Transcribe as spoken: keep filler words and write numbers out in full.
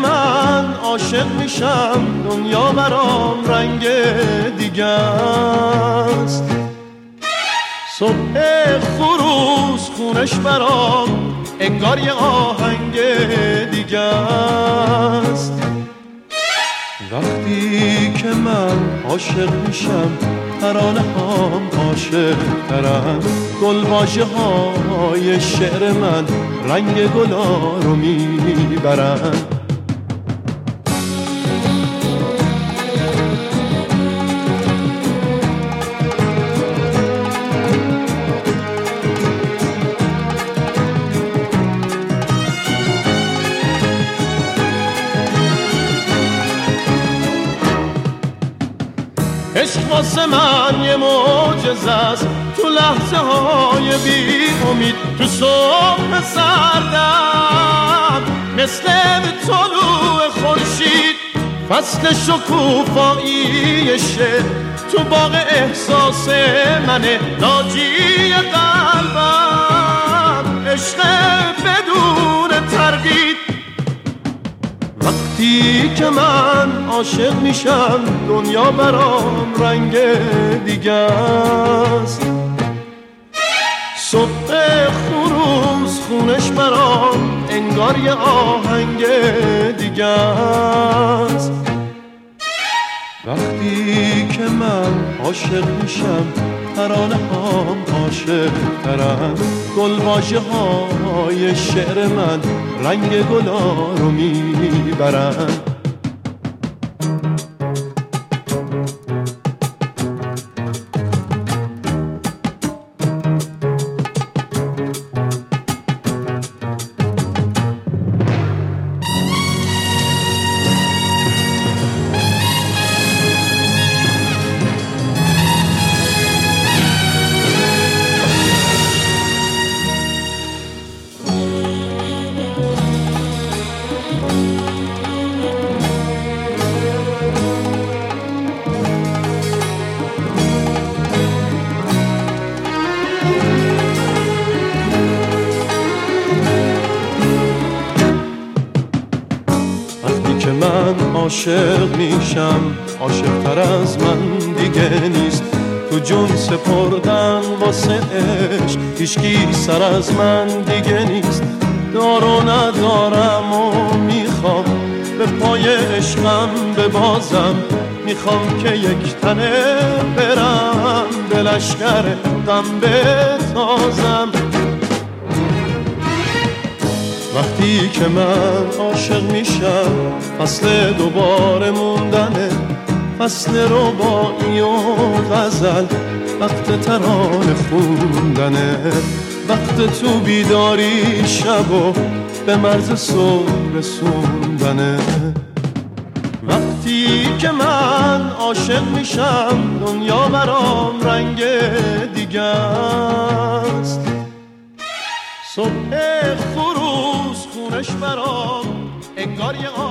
من عاشق میشم دنیا برام رنگ دیگه است. صبح خروس خونش برام انگار یه آهنگ دیگه است. وقتی که من عاشق میشم ترانه هم عاشق ترن، گل واژه های شعر من رنگ گلا رو میبرن. عشق واسه من یه معجزه است، تو لحظه های بی امید، تو صبح سردم مثل طلوع خورشید، فصل شکوفایی شعر تو باغ احساس منه، ناجی قلبم عشق بدون تردید. وقتی که من عاشق میشم دنیا برام رنگ دیگه است. صبح خروس خونش برام انگار یه آهنگ دیگه است. وقتی که من عاشق میشم ترانه هم عاشق ترن، گل واژه های شعر من رنگ گلا رو میبرن. من عاشق میشم عاشق تر از من دیگه نیست، تو جون سپردن واسه عشق هیچکی سر از من دیگه نیست. دار و ندارم و میخوام به پای عشقم ببازم، میخوام که یک تنه برم به لشکر غم بتازم. وقتی که من عاشق میشم فصل دوباره موندنه، فصل رباعی و غزل، وقت ترانه خوندنه، وقت تو بیداری شب و به مرز صبح رسوندنه. وقتی که من عاشق میشم دنیا برام رنگ دیگه است. صبح خروس خونش برام انگار یه